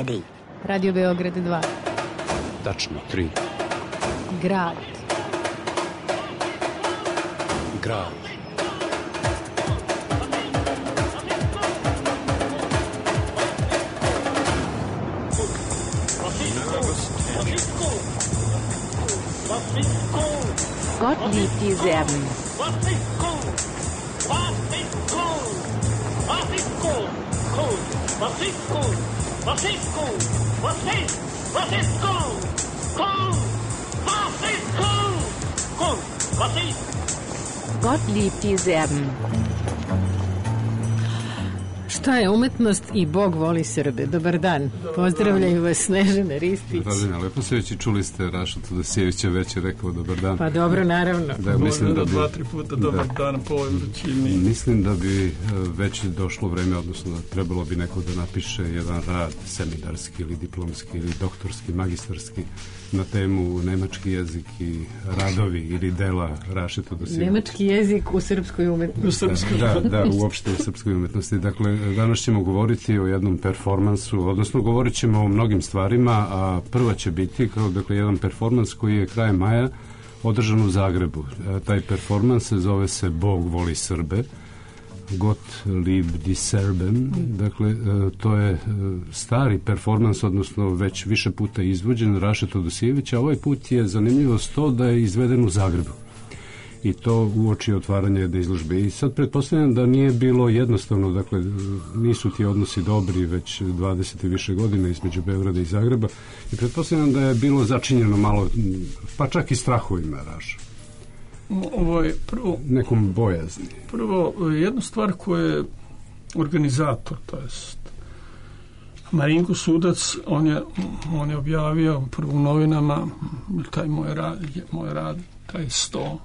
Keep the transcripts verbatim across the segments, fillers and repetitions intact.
sledi. Radio Beograd dva. Tačno tri. Grad. Grad. Gott liebt die Serben. Gott liebt die Serben. Šta je umetnost i Bog voli Srbe? Dobar dan. Pozdravljaju vas Snežana Ristić. Razina Leposević i čuli ste Raša Todosijevića već je rekao dobar dan. Pa dobro, naravno. Da, mislim da bi, dva, tri puta dobar da, dan po ovoj vrućini. Mislim da bi već došlo vreme, odnosno da trebalo bi neko da napiše jedan rad seminarski ili diplomski ili doktorski, magistarski na temu nemački jezik i radovi ili dela Raše Todosijevića. Nemački jezik u srpskoj umetnosti. U srpskoj da, da, da, uopšte u srpskoj umetnosti. Dakle, danas ćemo govoriti o jednom performansu, odnosno govorit ćemo o mnogim stvarima, a prva će biti kao, dakle, jedan performans koji je krajem maja održan u Zagrebu. A taj performans se zove se Bog voli Srbe, Gott liebt die Serben. Dakle, to je stari performans, odnosno već više puta izvođen Raše Todosijevića. Ovaj put je zanimljivost to da je izveden u Zagrebu. I to uoči otvaranja jedne izložbe. I sad pretpostavljam da nije bilo jednostavno, dakle, nisu ti odnosi dobri već dvadeset i više godina između Beograda i Zagreba. I pretpostavljam da je bilo začinjeno malo, pa čak i strahovima, Raša. Ovo je prvo... Nekom bojazni. Prvo, jedna stvar koja je organizator, to jest Marinko Sudac, on je, on je objavio prvo u novinama taj moj rad, moj rad taj sto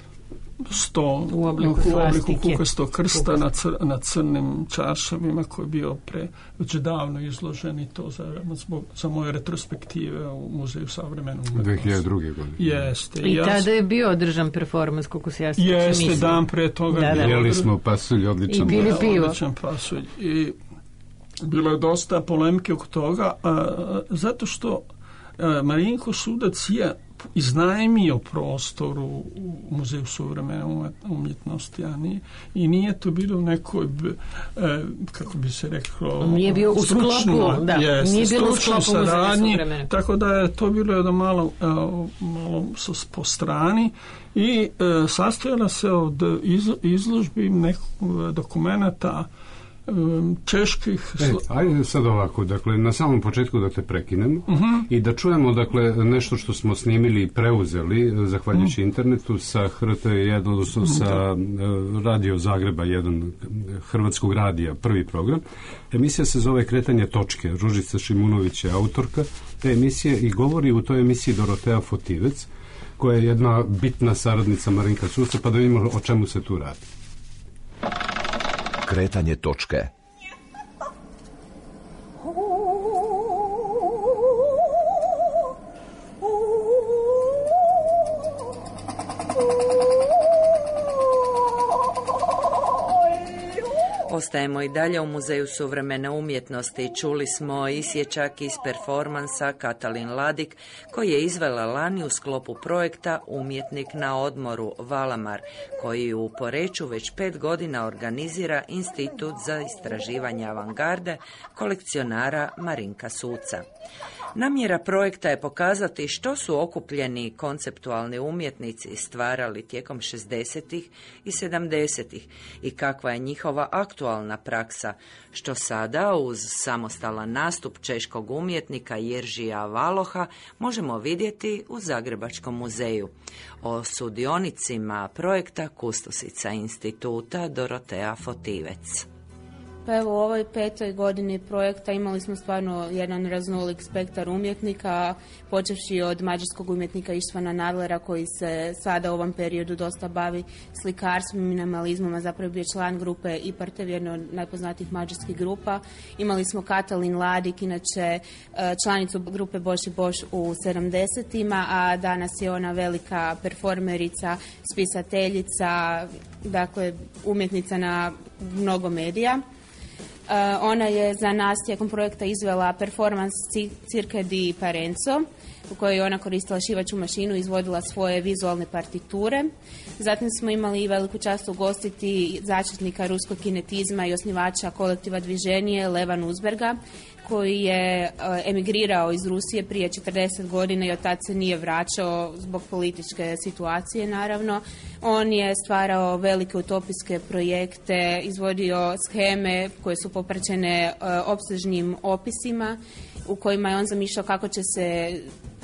sto u obliku, u obliku kukastog krsta na, cr, na crnim čaršavima koji je bio pre, već davno izložen i to za, za moje retrospektive u Muzeju savremene umetnosti. dve hiljade druge. godine. Jeste. I ja tada je bio održan performans, koliko se ja sjećam. Jeste, dan pre toga. Da, da. Jeli smo pasulj, odličan. I bili pivo. Odličan pasulj. I bilo je dosta polemike oko toga, a, zato što a, Marinko Sudac je iznajmio prostor u Muzeju suvremene umjetnosti, a nije, i nije to bilo u nekoj, e, kako bi se reklo, nije bio u sklopu, da, jest, nije bilo u sklopu saradnji, Muzeja suvremene. Tako da je to bilo jedno malo, e, malo po strani i e, sastojala se od iz, izložbi nekog dokumenta čeških... E, ajde sad ovako, dakle, na samom početku da te prekinemo uh-huh. i da čujemo, dakle, nešto što smo snimili i preuzeli, zahvaljujući uh-huh. internetu, sa H R T jedan, odnosno uh-huh. sa uh, Radio Zagreba jedan, Hrvatskog radija, prvi program. Emisija se zove Kretanje točke. Ružica Šimunović je autorka te emisije i govori u toj emisiji Dorotea Fotivec, koja je jedna bitna saradnica Marinka Suca, pa da vidimo o čemu se tu radi. Kretanje točke. Ostajemo i dalje u Muzeju suvremene umjetnosti. Čuli smo isječak iz performansa Katalin Ladik koji je izvela lani u sklopu projekta Umjetnik na odmoru Valamar, koji u Poreču već pet godina organizira Institut za istraživanje avangarde kolekcionara Marinka Suca. Namjera projekta je pokazati što su okupljeni konceptualni umjetnici stvarali tijekom šezdesetih i sedamdesetih i kakva je njihova aktualna praksa, što sada uz samostalan nastup češkog umjetnika Jeržija Valoha možemo vidjeti u Zagrebačkom muzeju. O sudionicima projekta kustosica instituta Dorotea Fotivec. Pa evo, u ovoj petoj godini projekta imali smo stvarno jedan raznolik spektar umjetnika, počevši od mađarskog umjetnika Ištvana Nadlera, koji se sada u ovom periodu dosta bavi slikarstvom i minimalizmom, a zapravo bio član grupe Ipartev, jedno od najpoznatijih mađarskih grupa. Imali smo Katalin Ladik, inače članicu grupe Boš i Boš u sedamdesetima, a danas je ona velika performerica, spisateljica, dakle umjetnica na mnogo medija. Ona je za nas tijekom projekta izvela performans Cirque di Parenzo, u kojoj je ona koristila šivaču mašinu i izvodila svoje vizualne partiture. Zatim smo imali veliku čast ugostiti začetnika ruskog kinetizma i osnivača kolektiva Dviženje Leva Nuzberga, koji je emigrirao iz Rusije prije četrdeset godina i od tad se nije vraćao zbog političke situacije, naravno. On je stvarao velike utopijske projekte, izvodio sheme koje su popraćene opsežnim opisima u kojima je on zamišljao kako će se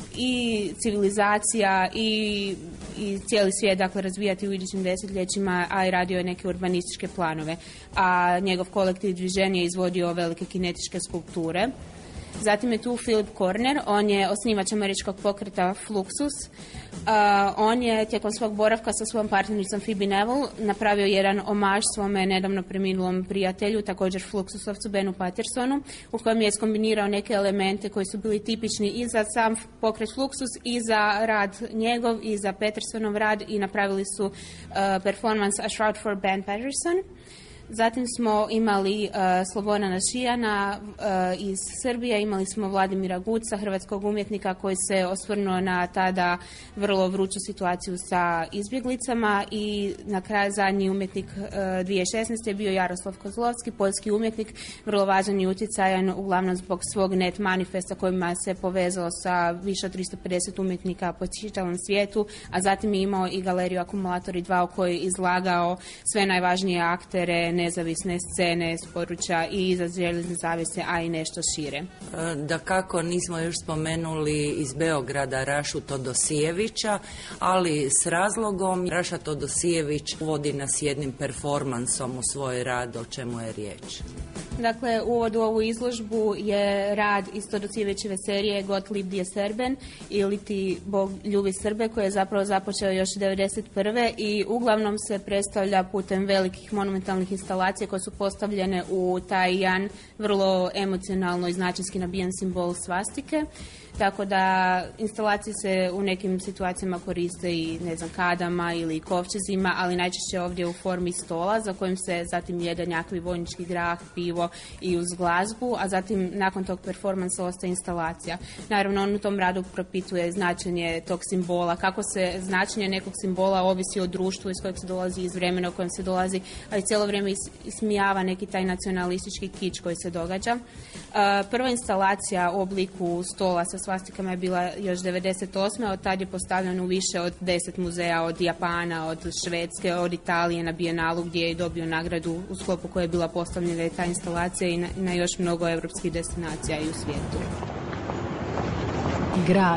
i civilizacija i, i cijeli svijet dakle razvijati u idućim desetljećima, a i radio je neke urbanističke planove. A njegov kolektiv Dviženje je izvodio velike kinetičke skulpture. Zatim je tu Philip Corner, on je osnivač američkog pokreta Fluxus. Uh, on je tijekom svog boravka sa svojom partnericom Phoebe Neville napravio jedan omaž svome nedavno preminulom prijatelju, također Fluxusovcu Benu Patersonu, u kojem je skombinirao neke elemente koji su bili tipični i za sam pokret Fluxus i za rad njegov i za Patersonov rad i napravili su uh, performance A Shroud for Ben Patterson. Zatim smo imali uh, Slobodana Šijana uh, iz Srbije, imali smo Vladimira Guca, hrvatskog umjetnika koji se osvrnuo na tada vrlo vruću situaciju sa izbjeglicama, i na kraju zadnji umjetnik uh, dvije tisuće šesnaeste je bio Jaroslav Kozlovski, poljski umjetnik, vrlo važan i utjecajan uglavnom zbog svog net manifesta kojima se povezao sa više od tristo pedeset umjetnika po čitavom svijetu, a zatim je imao i galeriju Akumulatori dva u kojoj je izlagao sve najvažnije aktere nezavisne scene s područja i iza željezne zavjese, a i nešto šire. Da kako nismo još spomenuli iz Beograda Rašu Todosijevića, ali s razlogom Raša Todosijević uvodi nas jednim performansom u svoj rad, o čemu je riječ. Dakle, uvod u ovu izložbu je rad iz Todosijevićeve serije Gottlieb die Serben ili Ti Bog ljubi Srbe, koji je zapravo započeo još devedeset prve i uglavnom se predstavlja putem velikih monumentalnih instalacija koje su postavljene u taj jedan vrlo emocionalno i značajski nabijen simbol svastike. Tako da instalacije se u nekim situacijama koriste i ne znam kadama ili kovčezima, ali najčešće ovdje u formi stola za kojim se zatim jede nekakvi vojnički grah, pivo i uz glazbu, a zatim nakon tog performansa ostaje instalacija. Naravno, on u tom radu propituje značenje tog simbola, kako se značenje nekog simbola ovisi o društvu iz kojeg se dolazi, iz vremena u kojem se dolazi, ali cijelo vrijeme ismijava neki taj nacionalistički kič koji se događa. Prva instalacija u obliku stola sa svastikama je bila još devedeset osme Od tad je postavljen u više od deset muzeja, od Japana, od Švedske, od Italije na Bijenalu gdje je dobio nagradu u sklopu koje je bila postavljena ta instalacija i na, na još mnogo evropskih destinacija i u svijetu. Grad.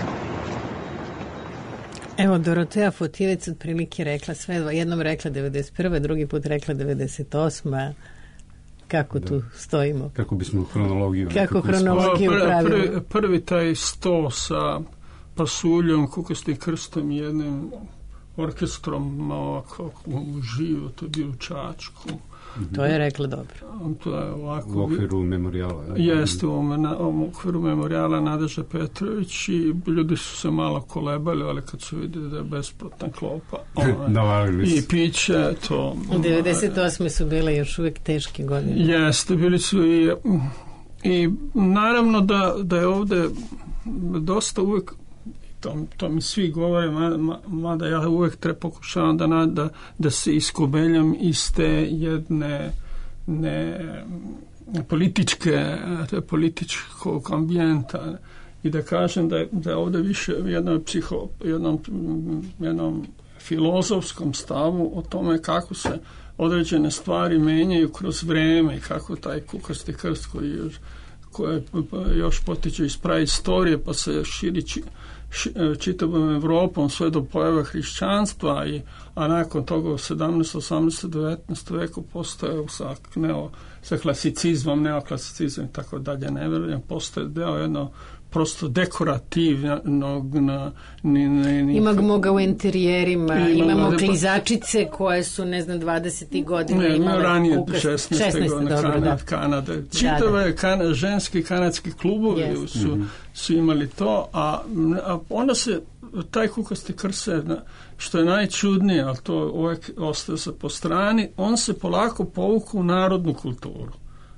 Evo, Dorotea Fotivec otprilike rekla sve, jednom rekla devedeset prve drugi put rekla devedeset osme Kako da. Tu stojimo? Kako bismo hronologiju... Kako hronologiju pravimo? Prvi, prvi taj sto sa pasuljom, kukastim krstom i jednim orkestrom ovako uživo, to je bilo u Čačku. Mm-hmm. To je rekla dobro. To je ovako... U okviru memorijala. Jeste, u, u okviru memorijala Nadeža Petrović i ljudi su se malo kolebali, ali kad su vidjeli da je besplatna klopa ovaj, i piće, to... U devedeset osme su bile još uvijek teške godine. Jeste, bili su i... I naravno da, da je ovdje dosta uvijek, to, to mi svi govore, mada ma, ma ja uvijek treba pokušavam da, da, da se iskobeljam iz te jedne ne, političke, te političkog ambijenta i da kažem da je, da je ovdje više u jednom, psiho, jednom, jednom filozofskom stavu o tome kako se određene stvari menjaju kroz vrijeme i kako taj kukasti krst koji još, koje još potiče iz praistorije pa se širi či, ši, čitavom Evropom sve do pojave hrišćanstva, i, a nakon toga u sedamnaestom, osamnaestom, devetnaestom veku postoje sa, neo, sa klasicizmom, neoklasicizmom i tako dalje, ne vjerujem, postoje deo jedno prosto dekorativnog na, ni, ni, ni, imamo ga u interijerima, imamo, imamo klizačice koje su ne znam dvadesetih godina ne, imale ranije šesnaeste godine Kanade, Kanade. Čitave da, da. Kan, ženski kanadski klubovi yes. su, mm-hmm. su imali to, a, a onda se taj kukasti krse, što je najčudnije, ali to uvijek ostaje se po strani, on se polako povuku u narodnu kulturu.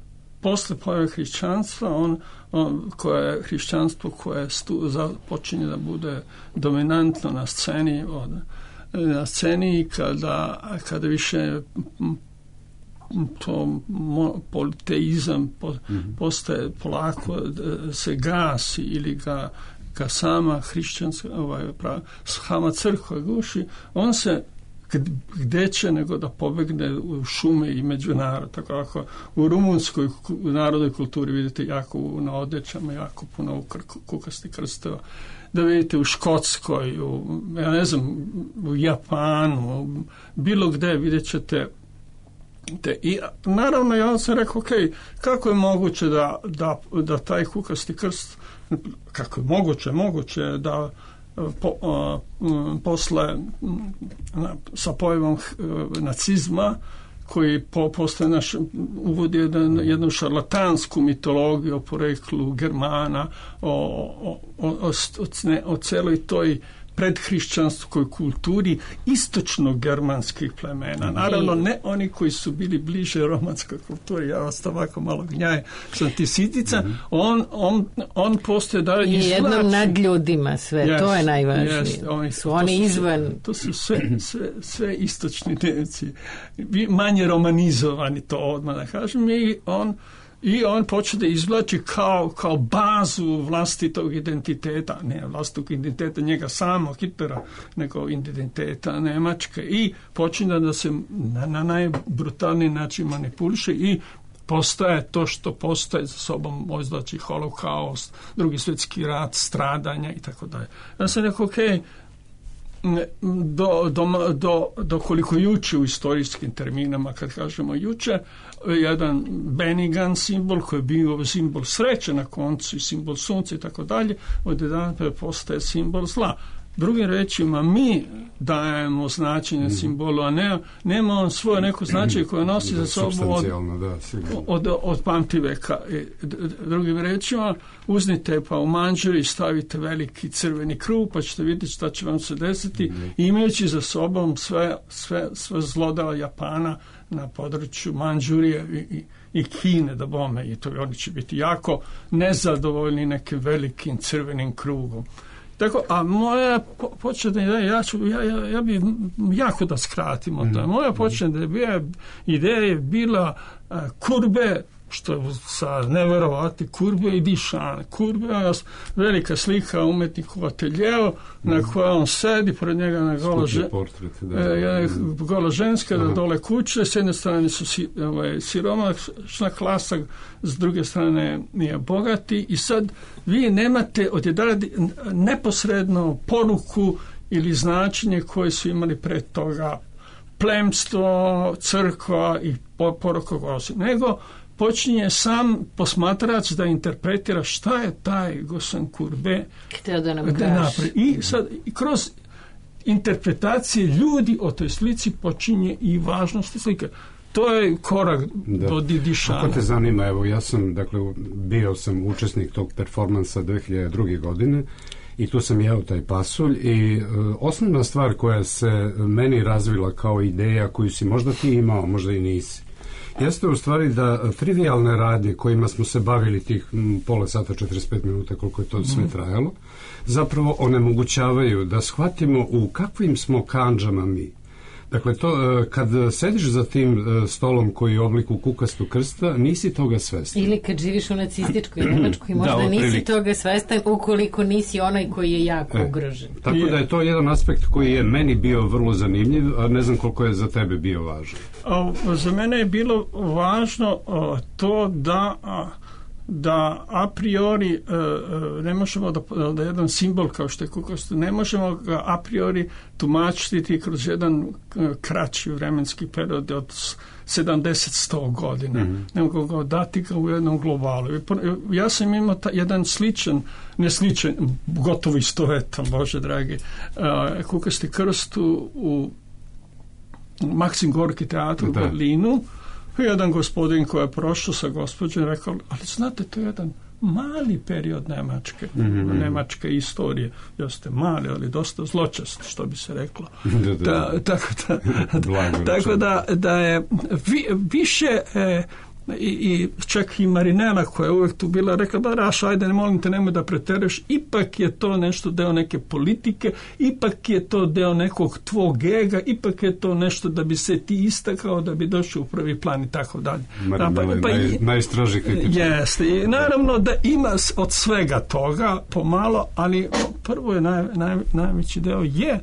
posle pojave hrišćanstva, on, on, koje je hrišćanstvo koje stu, za, počinje da bude dominantno na sceni, od, na sceni kada, kada više to mo, politeizam po, mm-hmm. postaje polako, se gasi ili ga, ga sama hrišćanska, ovaj, prav, sama crkva guši, on se gde će nego da pobegne u šume i među narod. Tako ako u rumunskoj narodnoj kulturi vidite jako na odećama, jako puno kukasti krstova. Da vidite u Škotskoj, u, ja ne znam, u Japanu, bilo gde vidjet ćete te. I naravno ja sam rekao, ok, kako je moguće da, da, da taj kukasti krst, kako je moguće, moguće da Po, a, m, posle m, na, sa pojavom nacizma koji po, posle naš uvodi jedan, jednu šarlatansku mitologiju o poreklu Germana, o, o, o, o, o celoj toj predhrišćanskoj kulturi istočno-germanskih plemena. Naravno, ne oni koji su bili bliže romanskoj kulturi, ja vas ovako malo gnjaje sam ti sitica, mm-hmm. on, on, on postoje da i izvlači. jednom nad ljudima sve, yes, to je najvažnije. Yes, oni, su oni to izvan. Su, to su sve, sve, sve istočni Nemci. Manje romanizovani, to odmah da kažem, i on I on počne da izvlači kao, kao bazu vlastitog identiteta, ne vlastitog identiteta njega samog, Hitlera, nego identiteta Nemačke, i počne da se na, na najbrutalniji način manipuliše i postaje to što postaje za sobom, znači holokaust, drugi svjetski rat, stradanja i tako dalje. Ja sam rekao, ok, do, do, do, do koliko juče u istorijskim terminama, kad kažemo juče, jedan benigan simbol koji je bio simbol sreće na koncu i simbol sunca i tako dalje, od jedan postaje simbol zla. Drugim rečima, mi dajemo značenje mm. simbolu, a ne, nema on svoje neko značenje koje nosi za sobom od, da, od, od pamtiveka. Drugim rečima, uznite pa u manđuri i stavite veliki crveni krug, pa ćete vidjeti šta će vam se desiti, mm. imajući za sobom sve, sve, sve zlodala Japana na području Manđurije i, i, i Kine, da bome, i to oni će biti jako nezadovoljni nekim velikim crvenim krugom. Tako, a moja po, početna ideja, ja, ću, ja, ja, ja bi jako da skratimo mm. to. Moja početna ideja, ideja je bila uh, kurbe, što sa neverovati, kurbe i dišane. Kurbe je velika slika umetnika u ateljeu, mm. na kojoj on sedi, pored njega na gola, že, portret, da, e, gola ženska, da dole kuće, s jedne strane su si, ovaj, siromašna klasa, s druge strane nije bogati, i sad vi nemate odjedan neposredno poruku ili značenje koje su imali pre toga plemstvo, crkva i poruka gosi, nego počinje sam posmatrač da interpretira šta je taj Gosen Kurbe htio da nam kaže. I sad i kroz interpretacije ljudi o toj slici počinje i važnost slike. To je korak da. do dišana. Ako te zanima, evo, ja sam, dakle, bio sam učesnik tog performansa dve hiljade druge. godine i tu sam jeo taj pasulj i e, osnovna stvar koja se meni razvila kao ideja koju si možda ti imao, možda i nisi, jeste u stvari da trivialne radnje kojima smo se bavili tih m, pola sata, četrdeset pet minuta, koliko je to sve trajalo, zapravo onemogućavaju da shvatimo u kakvim smo kandžama mi. Dakle, to, kad sediš za tim stolom koji je u obliku kukastu krsta, nisi toga svestan. Ili kad živiš u nacističkoj Nemačkoj, možda da, nisi prilike. toga svestan ukoliko nisi onaj koji je jako e, ugrožen. Tako je. Da je to jedan aspekt koji je meni bio vrlo zanimljiv, a ne znam koliko je za tebe bio važan. A, za mene je bilo važno a, to da... A, da a priori uh, ne možemo da, da jedan simbol kao što je kukast, ne možemo ga a priori tumačiti kroz jedan uh, kraći vremenski period od sedamdeset do sto godina. Mm-hmm. Ne mogu ga dati kao u jednom globalu. Ja sam imao ta, jedan sličan, ne sličan, gotovo istovetan, Bože dragi, uh, kukasti krst u, u Maksim Gorki teatru u Berlinu. Jedan gospodin koji je prošao sa gospođom rekao, ali znate, to je jedan mali period Nemačke, mm-hmm. Nemačke istorije. Jeste mali, ali dosta zločest, što bi se reklo. da, da. Da, tako da, tako da, da je vi, više e, i, i čak i Marinela koja je uvijek tu bila rekla, ba Raš, ajde, ne molim te, nemoj da preteruješ, ipak je to nešto deo neke politike, ipak je to deo nekog tvog ega, ipak je to nešto da bi se ti istakao, da bi došao u prvi plan i tako dalje. Marinela je pa, naj, najstraži kritičar. Jeste, i naravno da ima od svega toga pomalo, ali prvo je naj, naj, najveći deo je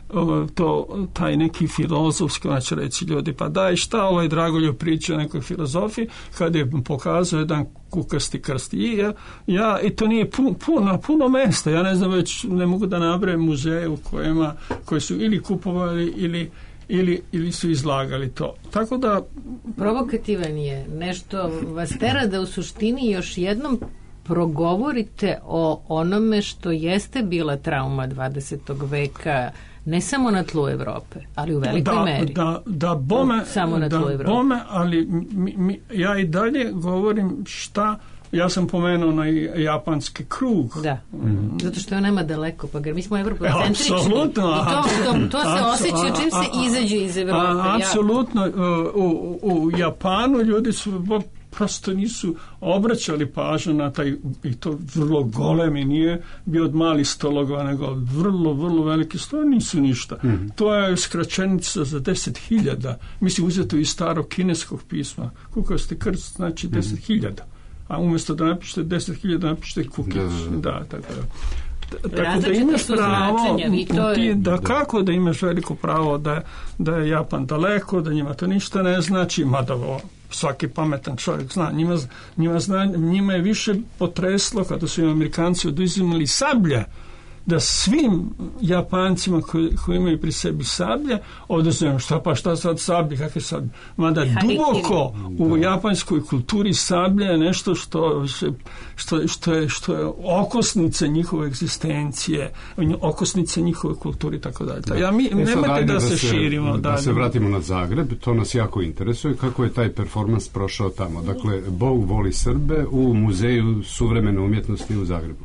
to, taj neki filozofski, ona će reći ljudi, pa daj šta ovaj Dragoljub priča o nekoj filozofiji, kad je pokazao jedan kukasti krst. I, ja, ja, i to nije puno, puno, puno mesta, ja ne znam, već ne mogu da nabrajam muzeje u kojima, koji su ili kupovali ili Ili, ili su izlagali to. Tako da... Provokativan je. Nešto vas tera da u suštini još jednom progovorite o onome što jeste bila trauma dvadesetog veka, ne samo na tlu Evrope, ali u velikoj da, meri. Da, da, bome, samo na da, tlu Evrope. Bome, ali mi, mi, ja i dalje govorim šta. Ja sam pomenuo na japanski krug. Da, mm-hmm. zato što je nema daleko, pa mi smo evropocentrični. Apsolutno. I to, to, to se osjeća čim se izađe iz Evrope. Apsolutno. U, u Japanu ljudi su prosto nisu obraćali pažnju na taj, i to vrlo golemi, nije bio od malih stologova, nego vrlo, vrlo veliki stolovi, nisu ništa. Mm-hmm. To je skraćenica za deset hiljada. Mislim, uzeto iz starog kineskog pisma. Kukasti krst znači deset hiljada. A umjesto da napišete deset hiljada, napišete kukić. Da, da, tako da. Tako da imaš pravo, ti, da kako da imaš veliko pravo da, da je Japan daleko, da njima to ništa ne znači, mada svaki pametan čovjek zna. Njima, njima, zna, njima je više potreslo kada su im Amerikanci oduzimali sablje, da svim Japancima koji, koji imaju pri sebi sablje oduzmem šta pa šta sad sablje, kakve sablje, mada duboko u japanskoj kulturi sablje je nešto što, što, što, je, što je okosnica njihove egzistencije, okosnica njihove kulturi i tako dalje. Ja, mi, nemojte da, da se širimo da, dalje. Da se vratimo na Zagreb, to nas jako interesuje, kako je taj performans prošao tamo. Dakle, Bog voli Srbe u Muzeju suvremene umjetnosti u Zagrebu.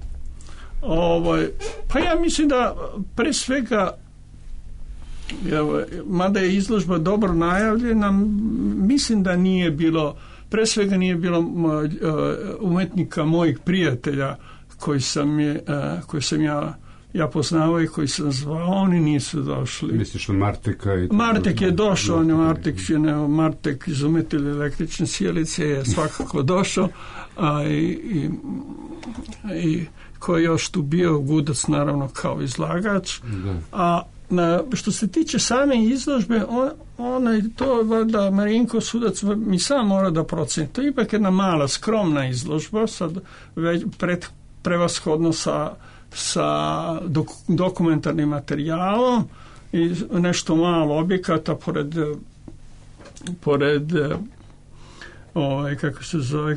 Ovaj, pa ja mislim da pre svega, evo, mada je izložba dobro najavljena, mislim da nije bilo, pre svega nije bilo uh, umetnika mojih prijatelja koji sam, je, uh, koji sam ja ja poznavao i koji sam zvao, oni nisu došli. Misliš na Marteka? I Martek je došao, on je Martek, ne, Martek izumitelj električne sjelice je svakako došao, a i, i, i koji je još tu bio Gudac naravno kao izlagač. Da. A na, što se tiče same izložbe, on, ona je to valjda Marinko Sudac mi sam mora da proceni. To je ipak jedna mala, skromna izložba, sad već pred, prevashodno sa, sa dok, dokumentarnim materijalom i nešto malo objekata pored pored ovaj, kako se zove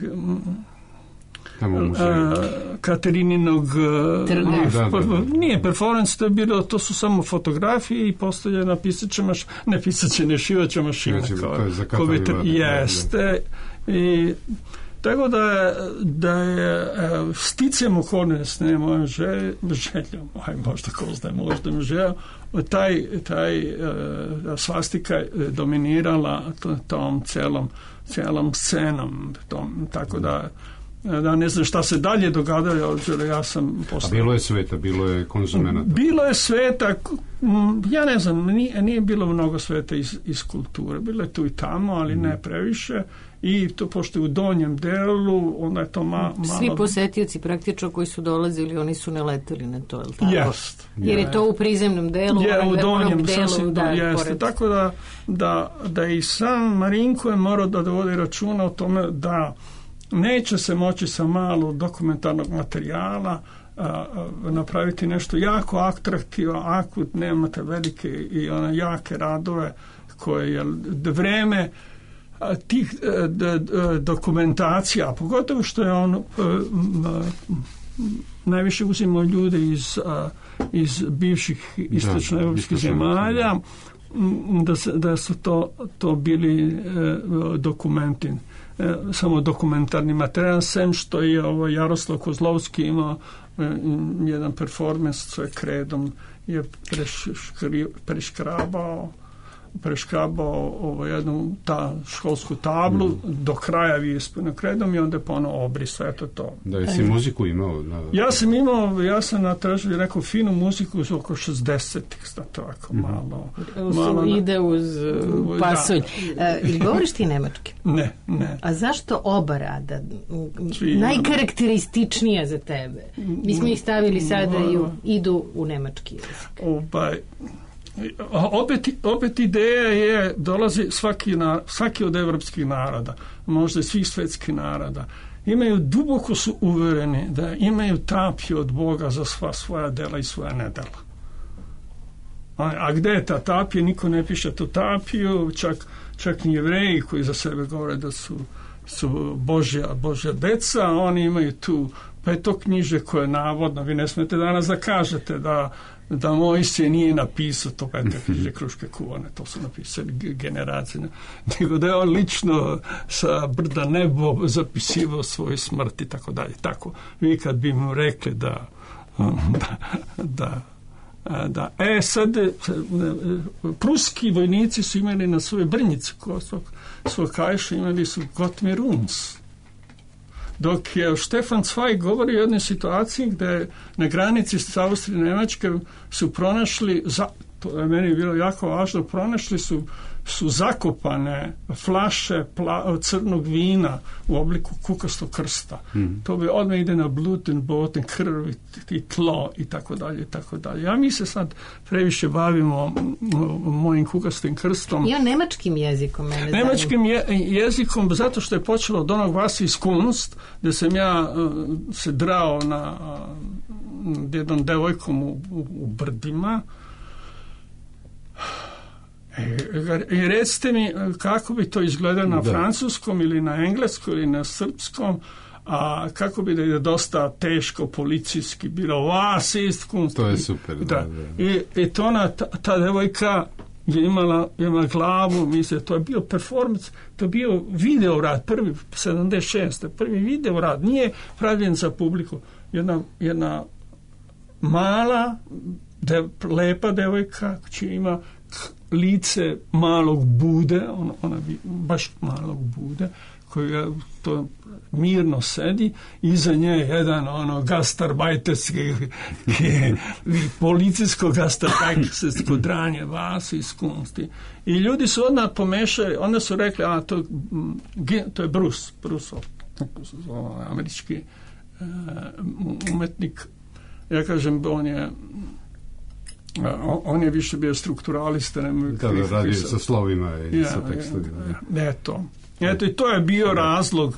Katerininog da, da, da. nije performans, to je bilo, to su samo fotografije i postavljena pisaća mašina, ne pisaća, ne šivaća mašina. Kao, jeste. I tako da je, da je sticajem okolnosti, ne mojom željom, aj možda ko zna, možda mi želja, taj, taj svastika je dominirala tom celom, celom scenom. Tom, tako da da ne znam šta se dalje događalo, ja sam postao. A bilo je sveta, bilo je konzumenata? Bilo je sveta, ja ne znam, nije, nije bilo mnogo sveta iz, iz kulture, bilo je tu i tamo, ali mm. ne previše, i to pošto je u donjem delu, onda je to ma, malo... Svi posetioci praktično koji su dolazili, oni su naleteli na to, je li tako? Jest. Jer je to u prizemnom delu, je, u donjem delu, sasvim, da, jeste. pored. Tako da, da, da i sam Marinko je morao da dovodi računa o tome da neće se moći sa malo dokumentarnog materijala a, a, napraviti nešto jako atraktivno, ako nemate velike i one jake radove koje je vreme a, tih a, d, d, dokumentacija, a pogotovo što je on a, a, najviše uzimao ljude iz, a, iz bivših istočnoevropskih zemalja, da, se, da su to, to bili a, dokumenti. E, samo dokumentarni materijal, sem što je ovo Jaroslav Kozlovski imao e, jedan performans sa kredom je preškri, preškrabao preškrabao ovo jednu ta školsku tablu mm. do kraja vispuna kredom i onda je ponovo obrisao, eto to. Da, jesi muziku imao? Na... Ja sam imao, ja sam natražio neku finu muziku uz oko šezdesetih, znate, ovako malo. Uz, malo ide uz uh, pasolj. Da. E, ili govoriš ti nemački? Ne, ne. A zašto oba rada? Najkarakterističnija za tebe? Mi smo ih stavili sada i u, idu u nemački jezik. Obaj, opet, opet ideja je, dolazi svaki, na, svaki od evropskih naroda, možda i svih svetskih naroda, imaju, duboko su uvereni da imaju tapiju od Boga za sva svoja dela i svoja nedela. A, a gde je ta tapija? Niko ne piše tu tapiju, čak, čak ni Jevreji koji za sebe govore da su, su Božja, Božja deca, oni imaju tu petoknjiže koje navodno, vi ne smete danas da kažete da da Mojsije nije napisao to petoknjiže kruške kuvane, to su napisali generacije, nego da je on lično sa brda nebo zapisivao svoju smrt i tako dalje. Tako, vi kad bi mu rekli da da, da da, e sad pruski vojnici su imali na svoje brnjice svog, svog kajša imali su Gott mir uns. Dok je Štefan Zweig govori o jednoj situaciji gde na granici s Austrije i Nemačke su pronašli, za, to je meni bilo jako važno, pronašli su, su zakopane flaše pla, crnog vina u obliku kukastog krsta. Mm. To bi odmah ide na bluten, boten, krv i tlo i tako dalje i tako dalje. Ja mi se sad previše bavimo mojim kukastim krstom. I o nemačkim jezikom. Mene nemačkim je, jezikom, zato što je počelo od onog Vasis Kunst, gde sam ja uh, se drao na uh, jednom devojkom u, u, u brdima. I recite mi kako bi to izgledalo na da. francuskom ili na engleskom ili na srpskom, a kako bi da je dosta teško policijski bilo vas istkunst. To je super. Da. Da. I, i to ona, ta, ta devojka je imala, imala glavu, misle, to je bio performance, to je bio video rad, prvi sedamdeset šeste prvi video rad, nije pravljen za publiku. Jedna, jedna mala, de, lepa devojka, koja ima lice malog bude, ona, ona bi, baš malog bude, koji to mirno sedi, iza nje jedan ono gastarbajterski policijsko gastarbajtersko dranje vas iz kunsti. I ljudi su odmah pomešali, onda su rekli, a to, to je Bruce, Bruce, američki uh, umetnik. Ja kažem, on je on je više bio strukturalista. Da, da radi sa slovima i ja, sa tekstovima. Ja, eto. Eto, i to je bio razlog.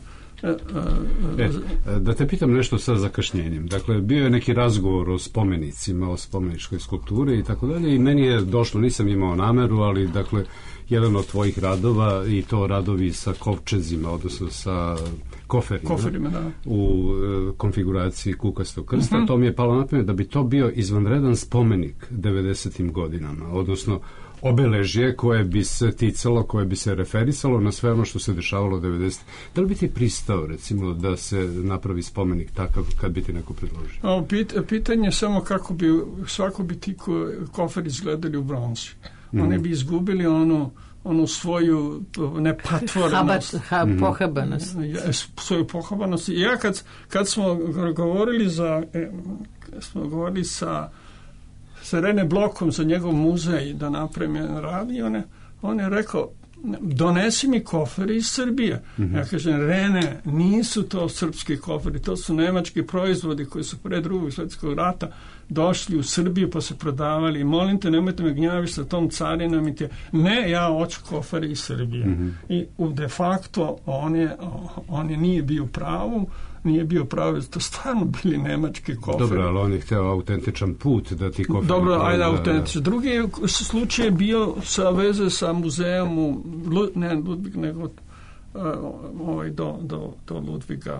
E, da te pitam nešto sa zakašnjenjem. Dakle, bio je neki razgovor o spomenicima, o spomeničkoj skulpturi i tako dalje i meni je došlo, nisam imao nameru, ali dakle, jedan od tvojih radova i to radovi sa kovčezima, odnosno sa koferima, koferima da. u e, konfiguraciji kukastog krsta, uh-huh. to mi je palo na pamet da bi to bio izvanredan spomenik devedesetim godinama, odnosno obeležje koje bi se ticalo, koje bi se referisalo na sve ono što se dešavalo u devedesetim. Da li bi ti pristao, recimo, da se napravi spomenik takav kad bi ti neko predložio? O, pit, pitanje je samo kako bi svako bi ti ko, kofer izgledali u bronzi. Mm. Oni bi izgubili onu onu svoju nepatvorenost. Ha, pohabanost. Svoju pohabanost. I ja kad, kad smo govorili za e, smo govorili sa sa Rene Blokom za njegov muzej da napravim jedan rad i on je, on je rekao donesi mi koferi iz Srbije. Mm-hmm. Ja kažem, Rene, nisu to srpski koferi, to su nemački proizvodi koji su pre drugog svjetskog rata došli u Srbiju pa se prodavali. Molim te, nemojte me gnjaviš sa tom carinom i te, ne, ja hoću koferi iz Srbije. Mm-hmm. I u de facto on je, on je nije bio pravu, nije bio pravi, to stvarno bili nemački koferi. Dobro, ali on je hteo autentičan put da ti koferi... Dobro, ajde, autentičan. Drugi slučaj je bio sa veze sa muzejom u, ne Ludvig, nego uh, ovaj, do, do, do Ludviga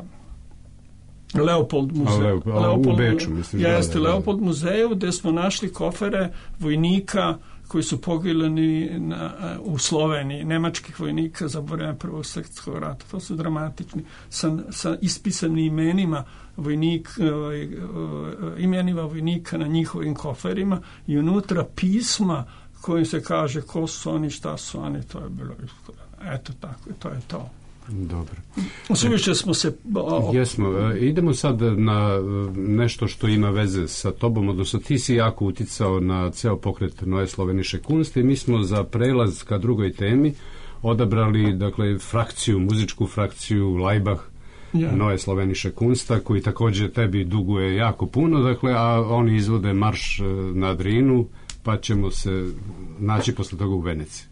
Leopold muzej. Leopold, Leopold, u Beču, mislim. Jeste, da, da, da. Leopold muzeju gde smo našli kofere vojnika koji su poginuli na, u Sloveniji, nemačkih vojnika za vreme Prvog svjetskog rata. To su dramatični, sa, sa ispisanim imenima vojnik, imenima vojnika na njihovim koferima i unutra pisma kojim se kaže ko su oni, šta su oni, to je bilo, eto tako, to je to. Dobro. Suviše smo se... O... Jesmo. Idemo sad na nešto što ima veze sa tobom, odnosno ti si jako uticao na ceo pokret Neue Slovenische Kunst i mi smo za prelaz ka drugoj temi odabrali, dakle, frakciju, muzičku frakciju Laibach, yeah. Neue Slovenische Kunsta, koji također tebi duguje jako puno, dakle, a oni izvode marš na Drinu, pa ćemo se naći posle toga u Veneciji.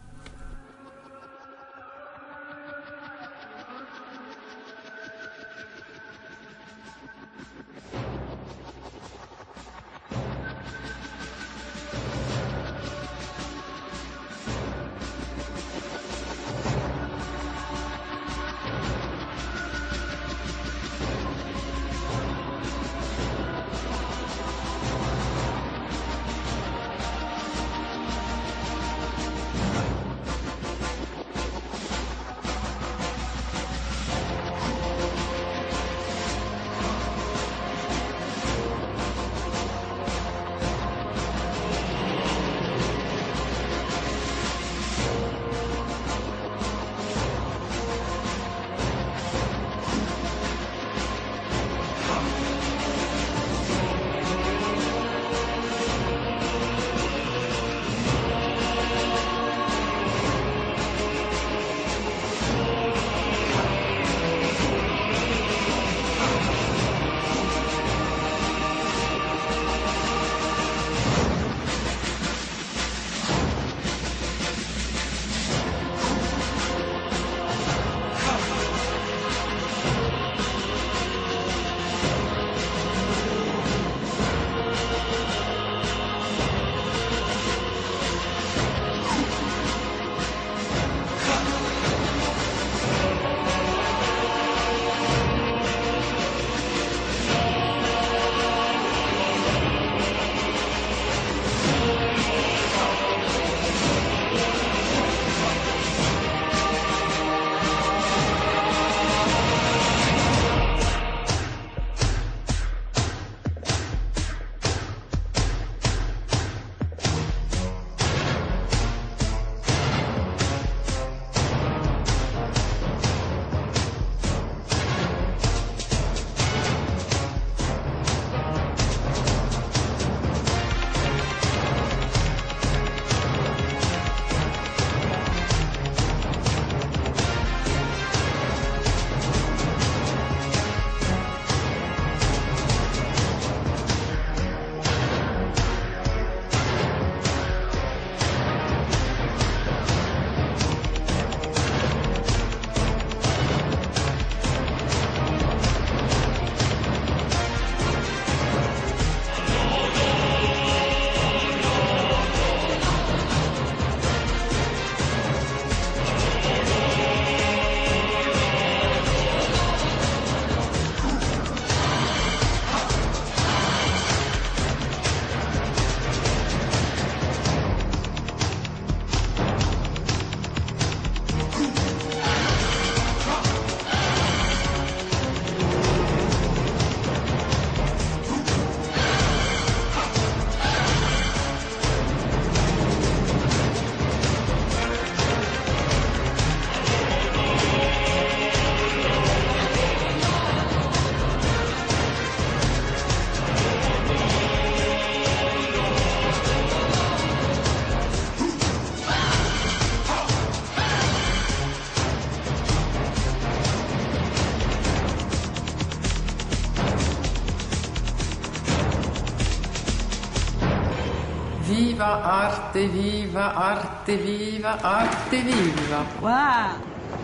Viva arte, viva arte, viva arte, viva. Wow.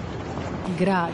Grad.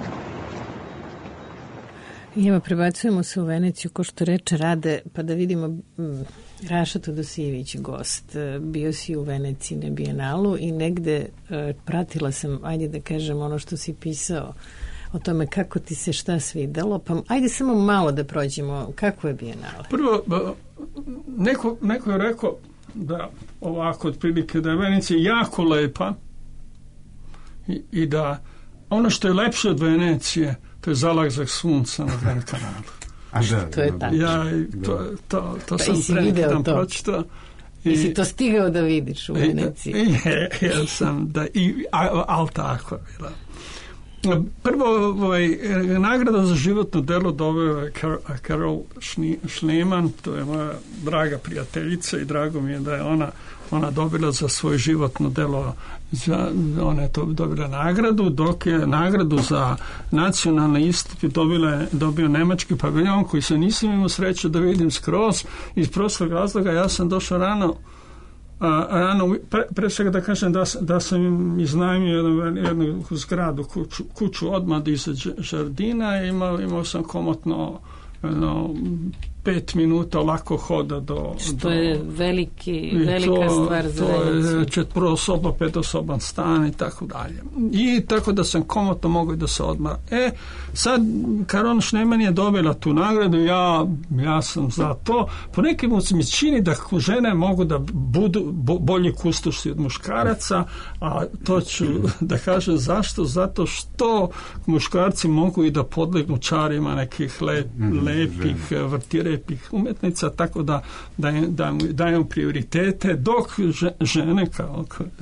I evo, prebacujemo se u Veneciju, ko što reče Rade, pa da vidimo mm, Raša Todosijević, gost. Bio si u Veneciji na Bijenalu i negde e, pratila sam, ajde da kažem, ono što si pisao o tome kako ti se šta svidelo, pa ajde samo malo da prođemo, kako je Bijenala? Prvo, neko, neko je rekao da ovako otprilike da je Venecija jako lepa i, i da ono što je lepše od Venecije to je zalazak sunca na Grand Kanalu. A da, to je tako. Ja, to, to, to, to sam pre neki dan pročitao I si to stigao da vidiš u Veneciji? Je, ja sam, da, i, ali tako bila. Prvo, ovaj, nagrada za životno delo dobio je Carol Schneemann, to je moja draga prijateljica i drago mi je da je ona, ona dobila za svoje životno delo, za, ona je to dobila nagradu, dok je nagradu za nacionalni istup dobila, dobio nemački paviljon koji se nisam imao sreće da vidim skroz iz prostog razloga. Ja sam došao rano A, rano, pre, pre svega da kažem da, da sam im iznajmio jednu, jednu zgradu, kuću, kuću odmah iza žardina i imao, imao sam komotno no, pet minuta lako hoda do... Što do, je veliki, velika to, stvar za to Veneciju. je četvorosoban, petosoban stan i tako dalje. I tako da sam komotno mogao i da se odmara. E, sad Carol Schneemann je dobila tu nagradu, ja, ja sam za to. Po nekim mi čini da žene mogu da budu bo, bolji kustoši od muškaraca, a to ću da kažem zašto. Zato što muškarci mogu i da podlegnu čarima nekih lep, lepih, vrtire umetnica, tako da dajem, dajem prioritete, dok žene kao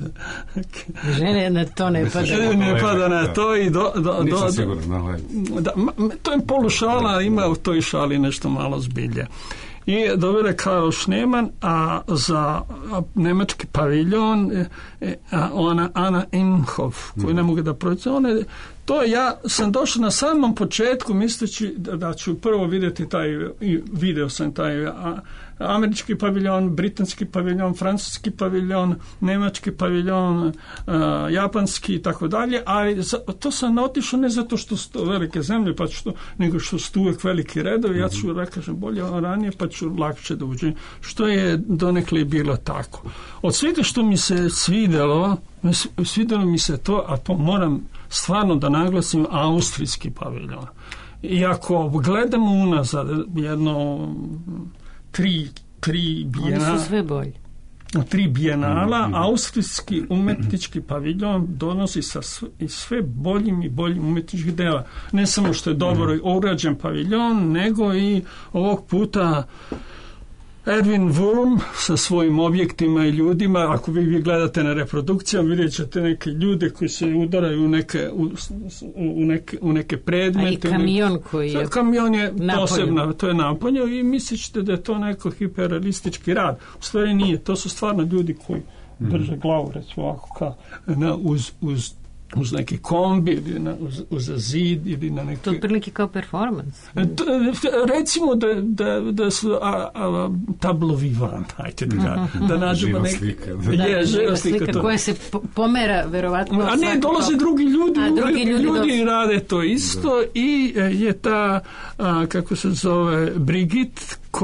žene na to ne pada ne pada na to i do, do, nisam do, siguran da, to je polušala, ima u toj šali nešto malo zbilje. I dobila je Carol Schneemann, a za nemački paviljon a ona Anna Imhoff, koju ne mogu da proći. One, to ja sam došao na samom početku misleći da, da ću prvo vidjeti taj, video sam taj a, američki paviljon, britanski paviljon, francuski paviljon, nemački paviljon, uh, japanski i tako dalje, ali za, to sam otišao ne zato što su to velike zemlje, pa što, nego što su uvijek veliki redovi, ja ću da kažem bolje ranije, pa ću lakše da uđem, što je donekle bilo tako. Od svega što mi se svidjelo, svidjelo mi se to, a to moram stvarno da naglasim, austrijski paviljon. I ako gledamo unazad jedno tri, tri bijenala, oni su sve bolji. Tri bijenala, mm-hmm. austrijski umetnički paviljon donosi sa sve, sve boljim i boljim umetničkih dela. Ne samo što je dobro mm-hmm. i urađen paviljon, nego i ovog puta Edwin Wurm sa svojim objektima i ljudima. Ako vi, vi gledate na reprodukcijama, vidjet ćete neke ljude koji se udaraju u neke, u, u neke, u neke predmete. A i kamion koji je kamion je posebno, to je naponio i mislite da je to neko hiperrealistički rad. U stvari nije, to su stvarno ljudi koji drže glavu, recimo ovako kao na, uz, uz uz neki kombi ili na, uz, uz zid ili na neki... To je otprilike kao performans. Recimo da, da, da su a, a, tablo vivant, hajte da, da nađemo neki... Slika, da. Je, živa slika. slika koja se pomera, verovatno... A ne, dolaze to... drugi ljudi, a, drugi ljudi, ljudi rade to isto da. I je ta, a, kako se zove, Brigitte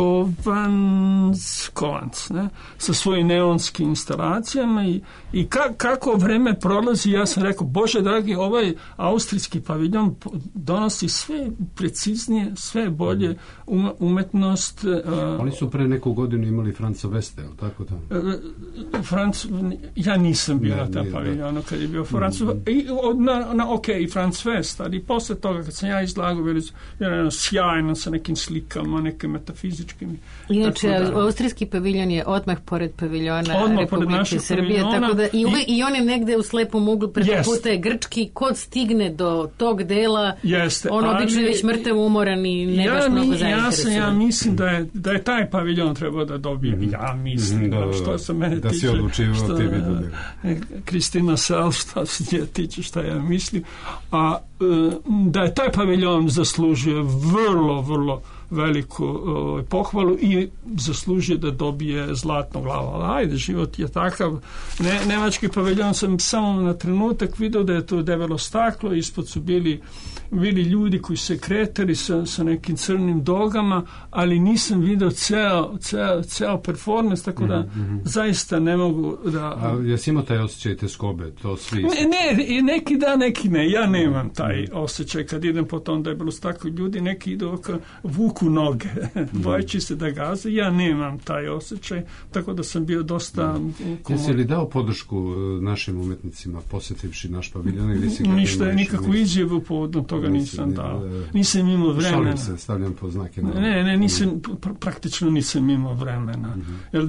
Kovans, Kovans ne, sa svojim neonskim instalacijama i, i ka, kako vreme prolazi, ja sam rekao, Bože dragi, ovaj austrijski paviljon donosi sve preciznije, sve bolje um, umetnost. Uh, Oni su pre neku godinu imali Franca Veste, ali tako tamo? Uh, Franc, ja nisam bio ne, na tam paviljonu kad je bio Franc, mm. i, na, na, ok, i Franc Vest, ali posle toga kad sam ja izlagao, bili su ja, sjajno sa nekim slikama, neke metafizičkim. Inače, austrijski paviljon je odmah pored paviljona odmah Republike Srbije, paviljona, tako da i, uvek, i, i on je negde u slepom uglu, preko yes. puta je grčki, kod stigne do tog dela, jeste, on obično je već mrtav umoran i ne ja, baš mnogo zainteresovan. Ja, ja mislim da je, da je taj paviljon trebao da dobije, mm-hmm. ja mislim, mm-hmm. da, što se mene da tiče. Da si odlučivao što, ti bi dobio. Kristina Sal, što se tiče, šta ja mislim. A da je taj paviljon zaslužio vrlo, vrlo veliku uh, pohvalu i zaslužuje da dobije zlatnu glavu. Ali ajde, život je takav. Ne, nemački paviljon sam samo na trenutak vidio da je to debelo staklo, ispod su bili, bili ljudi koji se kretali sa, sa nekim crnim dogama, ali nisam vidio ceo, ceo, ceo performans, tako da mm-hmm. zaista ne mogu da... A jesi imao taj osjećaj te skobe? To svi... Ne, ne, neki da, neki ne. Ja nemam taj osjećaj kad idem po tom debelo staklu. Ljudi neki idu oko vuku noge, bojeći se da gaze. Ja nemam taj osjećaj, tako da sam bio dosta... Jesi li dao podršku našim umetnicima posjetivši naš paviljon? Ili si ništa, nikakvu izjavu povodom toga toga nisam dao. Nisam imao vremena. Šalim se, stavljam po znake. Ne, ne, nisam, praktično nisam imao vremena. Jer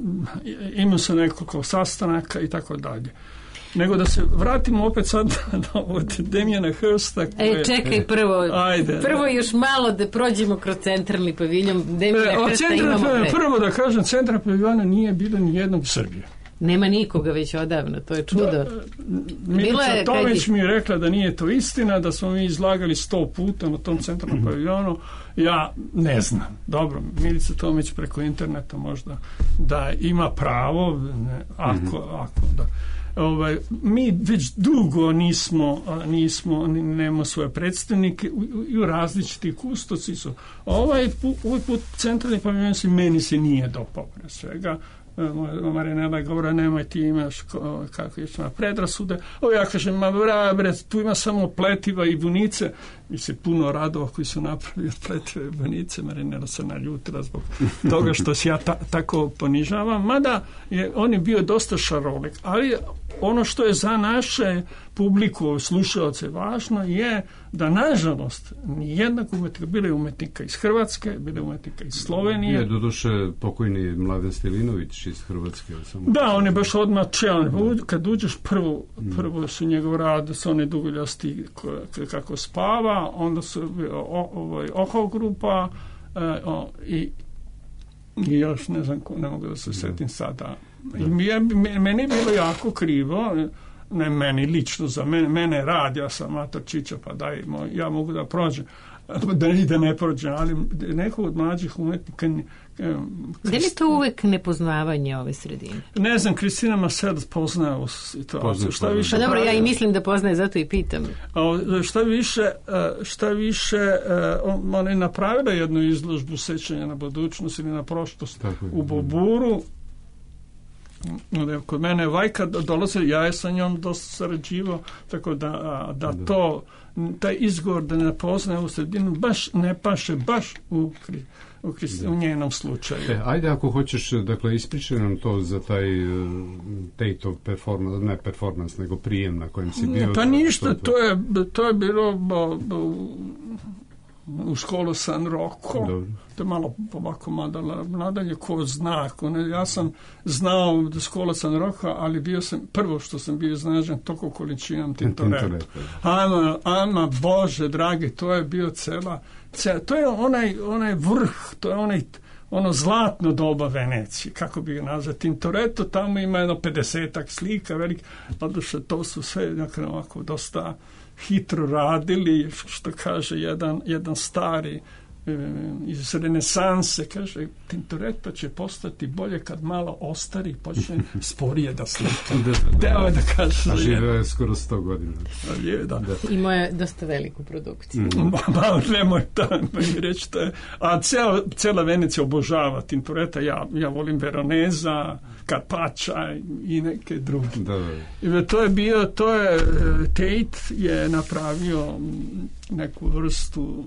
imao sam nekoliko sastanaka i tako dalje. Nego da se vratimo opet sad od Damjana Hirsta. Koje... E, čekaj, prvo, Ajde. prvo još malo da prođemo kroz centralni paviljon. Damjana Hirsta imamo pre. Prvo da kažem, centralni paviljona nije bilo ni jednog Srbije. Nema nikoga već odavno, to je čudo. Da, Milica Tomić mi je rekla da nije to istina, da smo mi izlagali sto puta na tom centralnom paviljonu. Ja ne znam. Dobro, Milica Tomić preko interneta možda da ima pravo, ne, ako, ako da. Ovaj, mi već dugo nismo, nismo nemamo svoje predstavnike i u različiti kustoci su. Ovaj put, ovaj put centralni paviljon se meni se nije dopao pre svega. Marinela je govora, nemoj ti imaš kako je ima predrasude. O, ja kažem, ma bra, bre, tu ima samo pletiva i bunice. Mi se puno radova koji su napravili od pletive i bunice. Marinela se naljutila zbog toga što se ja ta, tako ponižavam. Mada je, on je bio dosta šarolik. Ali ono što je za naše publiku, slušalce važno je da nažalost nijednak umetnika, bile umetnika iz Hrvatske, bile umetnika iz Slovenije. Je doduše pokojni Mladen Stilinović iz Hrvatske. Samo da, on je baš odmah čelan. Kad uđeš prvo, prvo su njegov rad sa one dugoljasti kako spava, onda su ovaj, Oho grupa e, o, i, i još ne znam, ne mogu da se setim sada. I meni je bilo jako krivo, ne meni lično, za mene, mene rad, ja sam Mator Čiča, pa daj, moj, ja mogu da prođem, da, da ne prođem, ali neko od mlađih umetnika... Da li je to uvek nepoznavanje ove sredine? Ne znam, Kristina Masel poznaje ovu situaciju. Šta više, pa dobro, ja i mislim da poznaje, zato i pitam. Šta više, šta više ona je napravila jednu izložbu sećanja na budućnost ili na prošlost u Boburu. Kod mene Vajka dolaze, ja je sa njom dosta sarađivao, tako da, da to, taj izgovor da ne poznaje u sredinu baš ne paše baš u, u, u njenom slučaju. E, ajde ako hoćeš, dakle, ispričaj nam to za taj uh, Tate-ov performance, ne performance, nego prijem na kojem si bio. Pa ništa, to je, to je bilo bo, bo, u školu San Rocco. Dobro. To je malo ovako nadalje, ko zna. Ko ne, ja sam znao da škola San Rocco, ali bio sam, prvo što sam bio znažen, toliko količinom Tintoretto. Ama, ama, Bože, dragi, to je bio cela, cela to je onaj, onaj vrh, to je onaj ono zlatno doba Venecije, kako bi ga nazvati. Tintoretto, tamo ima jedno pedesetak slika, velik, odnosno to su sve nekako ovako dosta hitro radili, što kaže jedan, jedan stari e, iz renesanse, kaže, Tintoretto će postati bolje kad malo ostari, počne sporije da slika. Teo je da kaže. A žive je skoro sto godina. Je, da. Imao je dosta veliku produkciju. Mm. Ma, ma, nemoj tamo reći to je. A cela, cela Venecija obožava Tintoretta, ja, ja volim Veroneza, Carpaccia i neke druge. Da, da. I to je bio, to je, Tate je napravio neku vrstu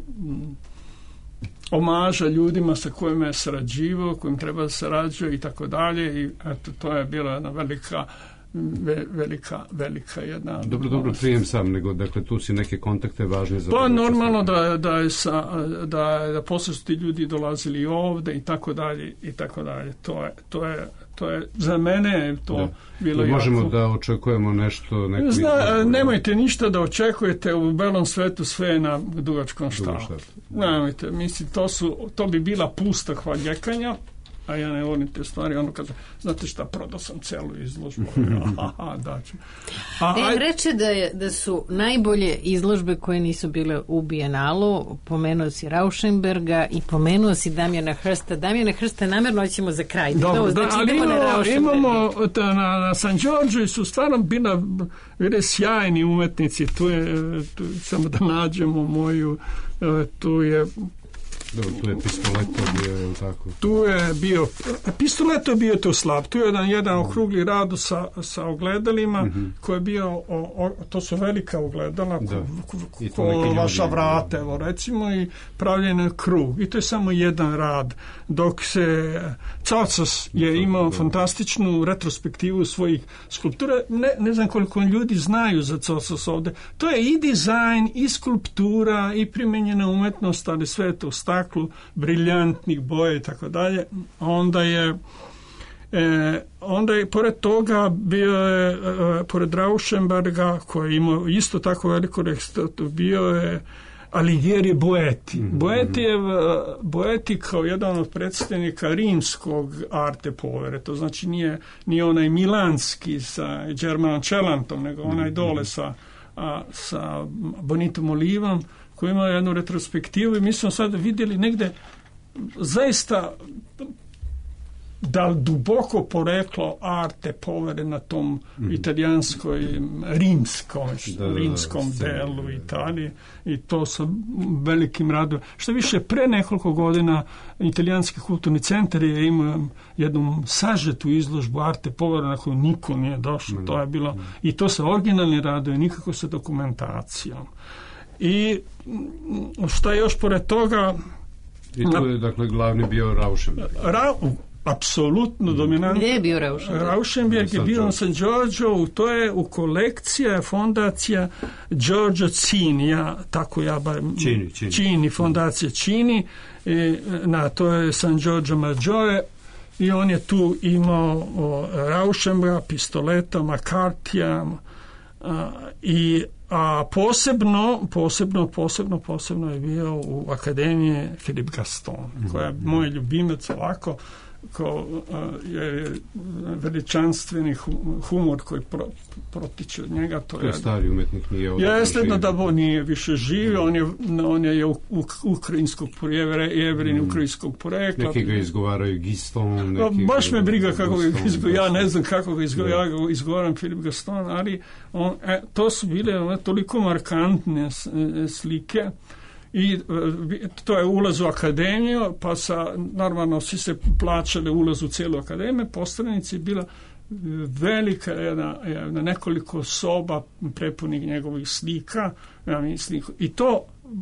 omaža ljudima sa kojima je sarađivao, kojim treba da sarađuje i tako dalje, i eto, to je bila jedna velika ve, velika, velika jedna... Dobro, dobro, prijem sam, nego, dakle, tu si neke kontakte važne za... Pa normalno da, da je sa, da, da posle su ti ljudi dolazili ovde i tako dalje, i tako dalje. To je, to je, to je, za mene to da. Bilo jako... Možemo da očekujemo nešto... Neku Zna, izgled, nemojte ništa da očekujete, u belom svetu sve je na dugačkom štapu. Nemojte, mislim, to, su, to bi bila pusta hvaljekanja, a ja ne volim te stvari, ono kaže, znate šta, prodao sam celu izložbu. Aha, da ću. A, e, aj... reče da, je, da su najbolje izložbe koje nisu bile u Bijenalu, pomenuo si Rauschenberga i pomenuo si Damjana Hirsta. Damjana Hirsta namjerno hoćemo za kraj. Dobro, to, znači, da, ali imamo, imamo na, na San Giorgio su stvarno bila, bile sjajni umetnici, tu je, tu, samo da nađemo moju, tu je Dobro, tu je Pistoleto bio, je li tako? Tu je bio, Pistoleto je bio to slab, tu je jedan, jedan okrugli rad sa, sa ogledalima, mm-hmm. koji je bio, o, o, to su velika ogledala, ko, ko, ko vaša vrata, evo recimo, i pravljen je krug. I to je samo jedan rad, dok se Cacas je imao fantastičnu retrospektivu svojih skulptura. Ne, ne znam koliko ljudi znaju za Cacas ovde. To je i dizajn, i skulptura, i primjenjena umetnost, ali sve je to u staklu, briljantnih boja i tako dalje. Onda je E, onda je pored toga bio je e, pored Rauschenberga, koji je imao isto tako veliko rekstatu, bio je Alighieri Boeti. Mm-hmm. Boeti je Boeti kao jedan od predstavnika rimskog arte povere, to znači nije, nije onaj milanski sa Germanom Celantom, nego onaj dole sa, a, sa Bonitom Olivom, koji ima jednu retrospektivu i mi smo sad vidjeli negde zaista da duboko poreklo arte povere na tom mm. italijanskoj rimskom, da, rimskom da, da, delu da, Italije i to sa velikim radom. Što više, pre nekoliko godina Italijanski kulturni centar je imao jednu sažetu izložbu arte povere na koju niko nije došao. Mm. To je bilo, mm. i to sa originalnim radom i nikako sa dokumentacijom. I šta još pored toga... I to je, dakle, glavni bio Rauschenberg. Ra, apsolutno mm. dominantno. Gdje je bio Rauschenberg? Rauschenberg je bio na San Giorgio, to je u kolekcija, fondacija Giorgio Cini, ja, tako ja bar... Cini, Cini. Cini, fondacija Cini, i, na, to je San Giorgio Maggiore, i on je tu imao o, Rauschenberga, Pistoleta, Macartija, a, i a posebno, posebno, posebno, posebno je bio u Akademiji Philippe Gaston, mm-hmm. koja je moj ljubimac ovako, ko uh, je veličanstveni humor koji pro, protiče od njega. To, to je stari umetnik, nije ovdje. Jeste da bo nije više živio, on je, on je u, u, ukrajinskog porijevre, jevrin mm. ukrajinskog porekla. Neki ga izgovaraju Giston. Neki baš me briga kako ga izgovaraju, ja ne znam kako ga izgovaraju, ja ga izgovaram Philippe Gaston, ali on, e, to su bile one, toliko markantne slike. I to je ulaz u akademiju, pa sa, normalno svi se plaćali ulaz u cijelu akademiju, po stranici je bila velika jedna, jedna nekoliko soba prepunih njegovih slika, i to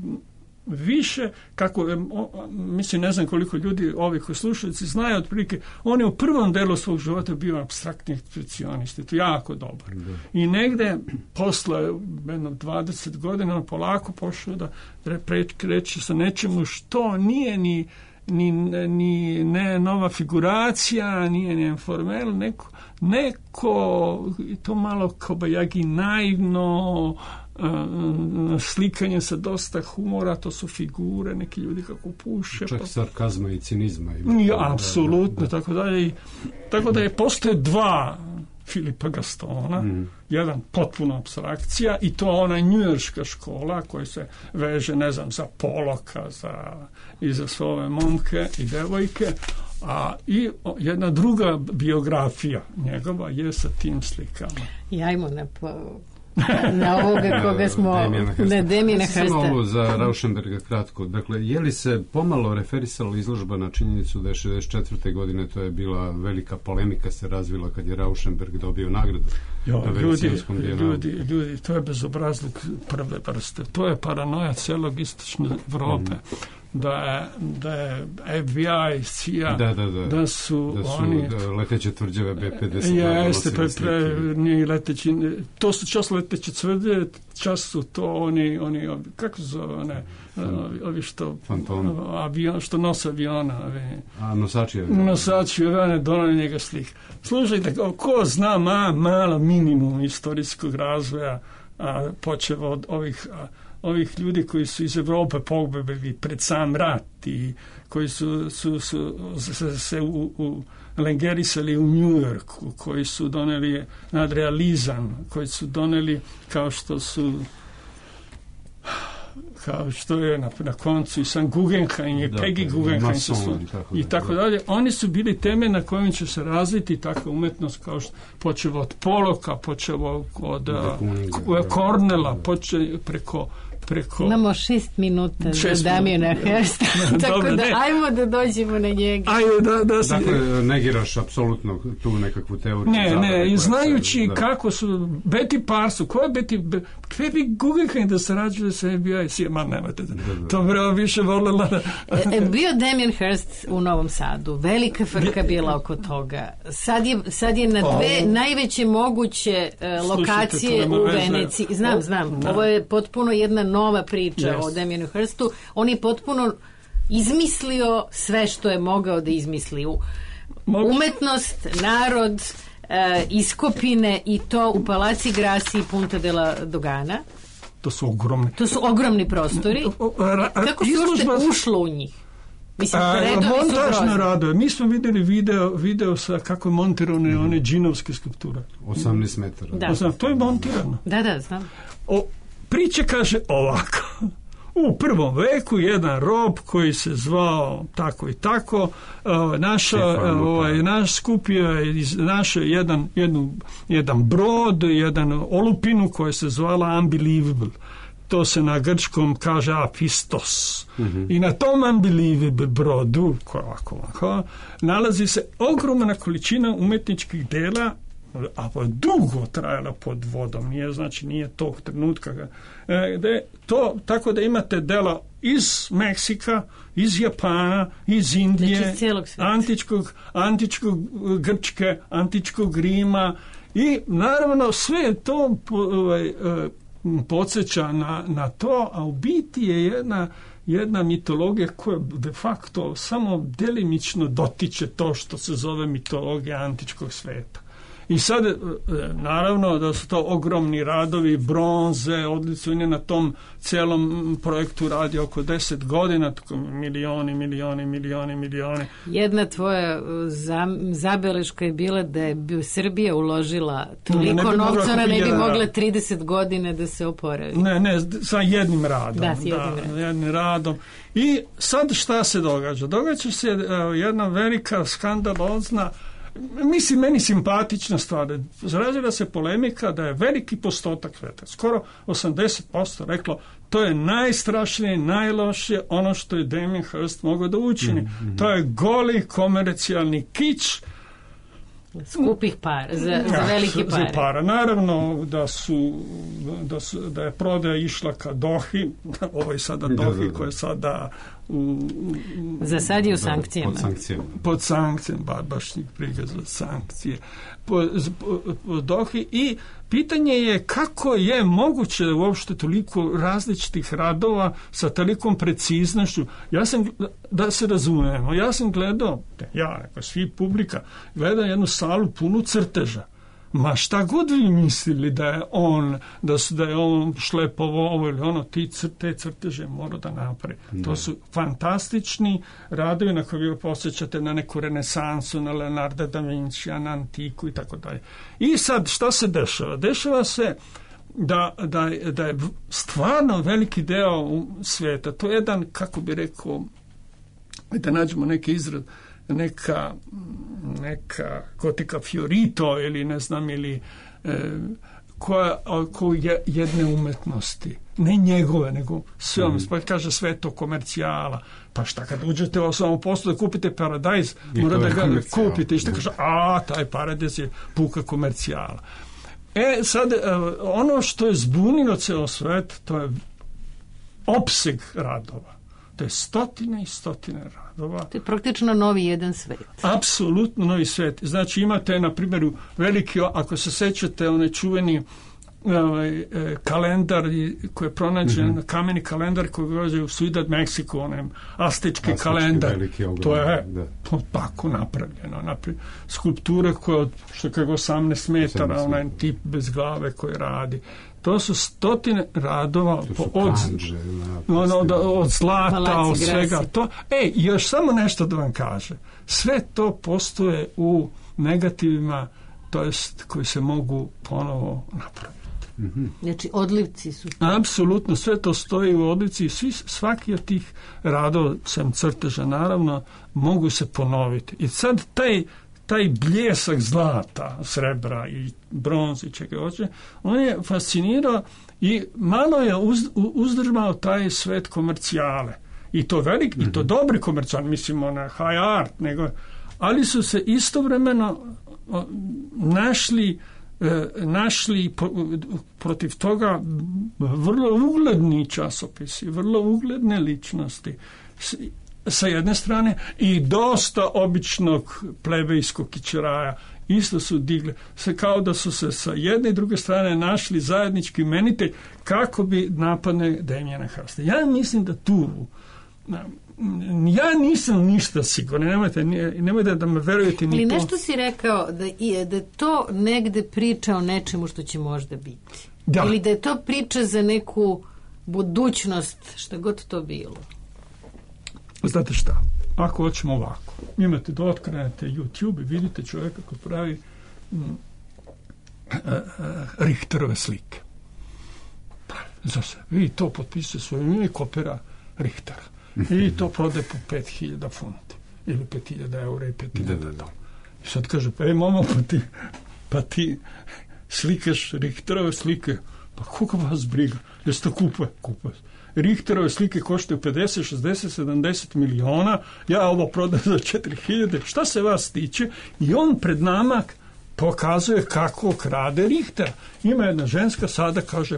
više, kako, mislim, ne znam koliko ljudi, ovi koji slušalici, znaju otprilike, on je u prvom delu svog života bio apstraktni ekspresionist, to je jako dobar. Da. I negde, posle jedno dvadeset godina, on polako pošao da kreće sa nečemu što nije ni, ni, ni ne nova figuracija, nije ni informel, neko, neko to malo kobajagi naivno, Uh, slikanje sa dosta humora, to su figure, neki ljudi kako puše. Čak pa... sarkazma i cinizma. Ja, apsolutno, da, da. Tako da je, tako da je postoje dva Filipa Gastona, mm. jedan potpuno apstrakcija i to ona njujorška škola koja se veže, ne znam, za Poloka, za, i za sve ove momke i devojke, a i o, jedna druga biografija njegova je sa tim slikama. Jajmo na po... na ovoga koga smo na Damijana Hirsta. Samo ovo za Rauschenberga kratko. Dakle, je li se pomalo referisala izložba na činjenicu da je šezdeset četvrte godine to je bila velika polemika se razvila kad je Rauschenberg dobio nagradu? Jo, ljudi, ljudi, ljudi, to je bezobrazluk prve vrste. To je paranoja celog istočne Evrope. Mm. Da je, da je F B I, C I A, da, da, da. da su, da su oni... Da, leteće tvrđave B pedeset. Jeste, pre, pre, nije leteći, to su čas leteće tvrđave, čas su to oni, oni kako se zove, one, ovi, ovi što, avion, što nose aviona. Ovi, A, nosači aviona. Nosači aviona, donali njega slih. Slušajte, ko zna ma, malo minimum istorijskog razvoja, a, počeo od ovih... A, ovih ljudi koji su iz Evrope pobegli pred sam rat i koji su, su, su se, se u, u lengerisali u New Yorku, koji su doneli nadrealizam, koji su doneli kao što su kao što je na, na koncu i Sam Guggenheim i Peggy Guggenheim su, su, i tako dalje. Oni su bili teme na kojim će se razviti takva umetnost kao što počevo od Poloka, počevo od uh, Kornela, poče, preko preko... Imamo šest minuta šest za Damjana Hirsta, tako Dobre, da ne. ajmo da dođemo na njega. Ajde, da, da si... Dakle, negiraš apsolutno tu nekakvu teoriju. Ne, zavere ne, i koja znajući se- da. kako su Betty Parsu, ko je Betty, Be, kve bi Guggenheim da sarađuje sa F B I, si, ma nemate, da. to vreo više voljela da... E, bio Damien Hirst u Novom Sadu, velika frka bila oko toga. Sad je, sad je na dve O. najveće moguće e, Slušajte, lokacije to nema u veze. Veneciji. Znam, O, znam, da. ovo je potpuno jedna nova priča Yes. o Damienu Hirstu. On je potpuno izmislio sve što je mogao da izmisli. U Mogu- umetnost, narod, e, iskopine i to u Palaci Grassi i Punta della Dogana. To su ogromne. To su ogromni prostori. O, ra- Kako se uopšte izložba- ušlo u njih? Mislim, A, redovi su montažne grozni. radove. Mi smo vidjeli video, video sa kako je montirane one džinovske skulpture. osamnaest metara. Da. Znam, to je montirano. Da, da, znam. O, priča kaže ovako. U prvom veku jedan rob koji se zvao tako i tako, uh, naša, Stefano, uh, ovaj, pa. naš skupio je iz naše jedan, jednu, jedan brod, jedan olupinu koja se zvala Unbelievable. To se na grčkom kaže apistos. Mm-hmm. I na tom Unbelievable brodu, ovako, ovako, nalazi se ogromna količina umetničkih dela, a pa dugo trajala pod vodom, nije, znači nije tog trenutka ga, e, de, to, tako da imate dela iz Meksika, iz Japana, iz Indije, Znači iz cijelog svijeta. antičkog, antičkog Grčke, antičkog Rima i naravno sve to po, ovaj, e, podsjeća na, na to, a u biti je jedna jedna mitologija koja de facto samo delimično dotiče to što se zove mitologija antičkog sveta. I sad, naravno, da su to ogromni radovi, bronze, odlicuje na tom cijelom projektu radi oko deset godina, tako milioni, milioni, milioni, milioni. Jedna tvoja zam, zabeleška je bila da je bi Srbija uložila toliko Ne bi mogla novca, ona ne bi kupiti, da. mogla trideset godina da se oporavi. Ne, ne, sa jednim radom. Da, s jednim radom. jednim radom. I sad šta se događa? Događa se evo, jedna velika skandalozna, mislim, meni simpatična stvar. Zarađila se polemika da je veliki postotak sveta, skoro osamdeset posto reklo, to je najstrašnije, najlošije ono što je Damien Hirst mogao da učini. Mm-hmm. To je goli komercijalni kič, Skupih para, za, za velike za pare. para. Naravno da su, da su da je prodaja išla ka Dohi, ovaj sada Da, Dohi da, da. koja je sada u, Za sad je u sankcijama. Pod sankcijama. pod sankcijama, ba, baš njih briga za sankcije po, po, po Dohi i pitanje je kako je moguće uopšte toliko različitih radova sa tolikom preciznošću. Ja sam, da se razumemo, ja sam gledao, ja, neko svi publika, gledao jednu salu punu crteža. Ma šta god vi mislili da je on, da, su, da je on šlepovo ovo ili ono, ti cr, te crteže mora da napravi. Ne. To su fantastični radovi na koje vi posjećate na neku renesansu, na Leonarda da Vincija, na antiku i tako dalje. I sad šta se dešava? Dešava se da, da, da je stvarno veliki deo svijeta, to je jedan, kako bi rekao, da nađemo neki izraz, neka neka gotika fiorito ili ne znam ili e, koja, koja je jedne umetnosti, ne njegove nego sve, mm. pa kaže sve to komercijala, pa šta kad uđete u samo poslu da kupite Paradajz, mora da ga kupite i šta kaže, a taj Paradajz je puka komercijala. E sad ono što je zbunilo ceo svet, to je opseg radova. To je stotine i stotine radova. To je praktično novi jedan svet. Apsolutno novi svet. Znači imate, na primjer, veliki, ako se sećate, onaj čuveni ovaj, kalendar koji je pronađen, mm-hmm. kameni kalendar koji dođe u Ciudad Mexico, onaj astečki Astečki kalendar. veliki, ogromni, to je da. to tako napravljeno. Naprijed, skulptura koja od što kako osamnaest metara, onaj tip bez glave koji radi. To su stotine radova to po, su od, kanđe, na, od, od, od zlata, Palaci od svega Grassi. to. Ej, još samo nešto da vam kaže. Sve to postoje u negativima, to jest koji se mogu ponovo napraviti. Mm-hmm. Znači, odlivci su... Apsolutno, sve to stoji u odlici i svi, svaki od tih radova, sem crteža, naravno, mogu se ponoviti. I sad taj taj bljesak zlata, srebra i bronze, čega hoće, on je fascinirao i malo je uz, uzdržao taj svet komercijale. I to velik, mm-hmm. i to dobri komercijal, mislimo na high art, nego, ali su se istovremeno o, našli e, našli po, protiv toga vrlo ugledni časopisi, vrlo ugledne ličnosti s, sa jedne strane i dosta običnog plebejskog kičeraja isto su digli, se kao da su se sa jedne i druge strane našli zajednički imenitelj kako bi napadne Damiena Hirsta. Ja mislim da tu ja nisam ništa siguran, nemojte, nemojte da me verujete ni ali to. nešto si rekao da je da to negde priča o nečemu što će možda biti. Da. Ili da je to priča za neku budućnost, šta god to bilo. Znate šta, ako hoćemo ovako, imate da otkrenete YouTube i vidite čovjeka koji pravi mm, uh, uh, Richterove slike. Pravi, za sebe. I to potpisuje svoje ime i kopira Richtera. I to prode po pet hiljada funti. Ili pet hiljada eura i pet hiljada dolara. I sad kaže, pa ej mama, pa ti, pa ti slikaš Richterove slike. Pa koliko vas briga? Jesi to kupuje? Kupuje. Richterove slike koštaju pedeset, šezdeset, sedamdeset miliona, ja ovo prodam za četiri hiljade, šta se vas tiče? I on pred nama pokazuje kako krade Richter. Ima jedna ženska sada, kaže,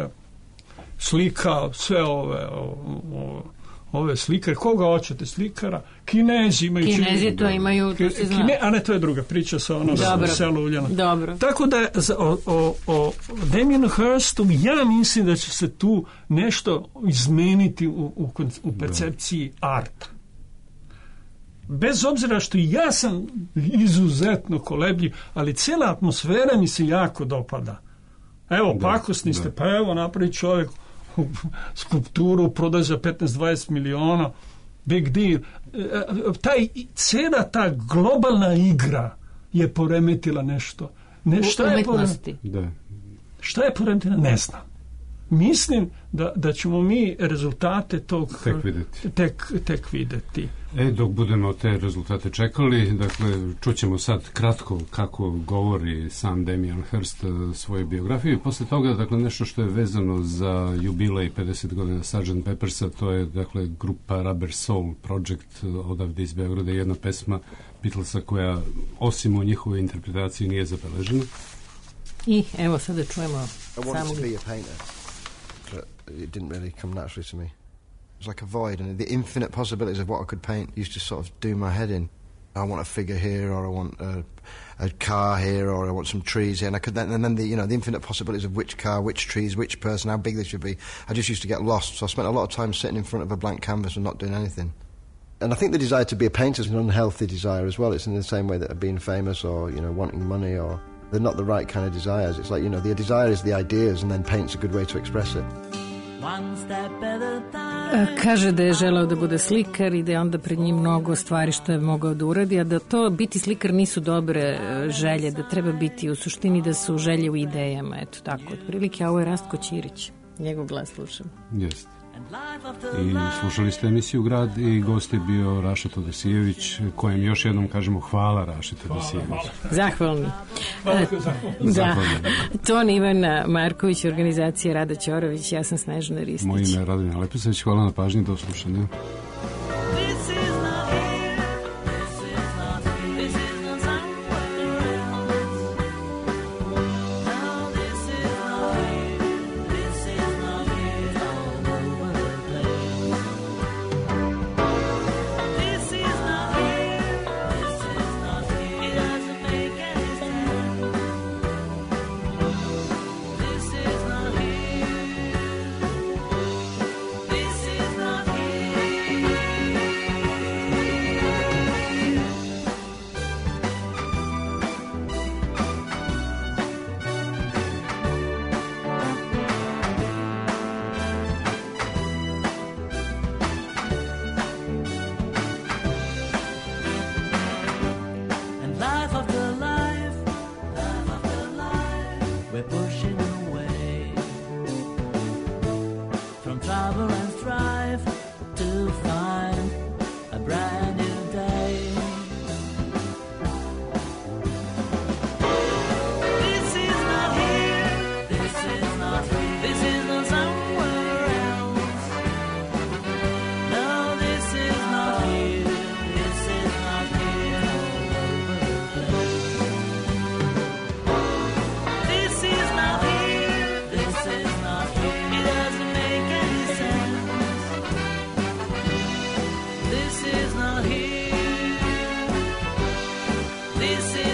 slika sve ove, ove, ove slikare, koga hoćete slikara? Kinezi imaju. Kinezi to imaju, to se zna. Kine, a ne, to je druga priča sa ono selo Uljana. Dobro. Tako da o, o, o Damienu Hirstu ja mislim da će se tu nešto izmeniti u, u, u percepciji arta. Bez obzira što ja sam izuzetno kolebljiv, ali cijela atmosfera mi se jako dopada. Evo, da, pakosni da. ste, pa evo napravi čovjek skulpturu, prodaj za petnaest dvadeset miliona, big deal. Taj, cijela ta globalna igra je poremetila nešto. Ne, šta je poremetila? Šta je poremetila? Ne znam. Mislim da, da ćemo mi rezultate tog tek videti. Tek, tek videti. E, dok budemo te rezultate čekali, dakle, čućemo sad kratko kako govori sam Damien Hirst svoje biografije i posle toga, dakle, nešto što je vezano za jubilej pedeset godina sergeant Peppersa, to je, dakle, grupa Rubber Soul Project odavde iz Beograda, jedna pesma Beatlesa koja, osim u njihovoj interpretaciji, nije zabeležena. I evo sad da čujemo samog... It didn't really come naturally to me. It was like a void, and the infinite possibilities of what I could paint used to sort of do my head in. I want a figure here, or I want a, a car here, or I want some trees here, and I could then, and then the, you know, the infinite possibilities of which car, which trees, which person, how big they should be. I just used to get lost, so I spent a lot of time sitting in front of a blank canvas and not doing anything. And I think the desire to be a painter is an unhealthy desire as well. It's in the same way that being famous or, you know, wanting money, or they're not the right kind of desires. It's like, you know, the desire is the ideas, and then paint's a good way to express it. Kaže da je želeo da bude slikar i da je onda pred njim mnogo stvari što je mogao da uradi, a da to biti slikar nisu dobre želje, da treba biti u suštini da su želje u idejama, eto tako, otprilike, a ovo je Rastko Ćirić, njegov glas slušam. Jeste. I slušali ste emisiju Grad i gost je bio Raša Todosijević, kojem još jednom kažemo hvala Raša Todosijević. Zahvalni. Da. Ton Ivana Marković, organizacija Rada Ćorović, ja sam Snežana Ristić. Moje ime je Radovina Lepisović, hvala na pažnji, do slušanja. This is not here. This is